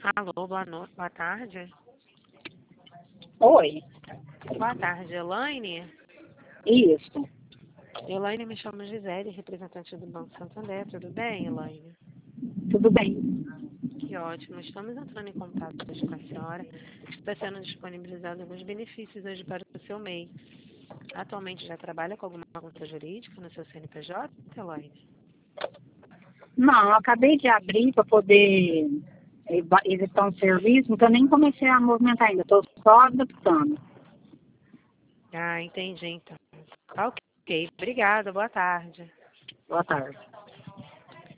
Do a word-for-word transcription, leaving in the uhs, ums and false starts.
Alô, boa noite, boa tarde. Oi, Boa tarde, Elaine. isso, Elaine, me chamo Gisele, representante do Banco Santander. Tudo bem, Elaine? tudo bem. Que ótimo. Estamos entrando em contato hoje com a senhora. Está sendo disponibilizado alguns benefícios hoje para o seu M E I. Atualmente já trabalha com alguma conta jurídica no seu C N P J, Elaine? Não, eu acabei de abrir para poder eva- executar um serviço, então eu nem comecei a movimentar ainda, estou só adaptando. Ah, entendi então. Ok, obrigada, boa tarde. Boa tarde.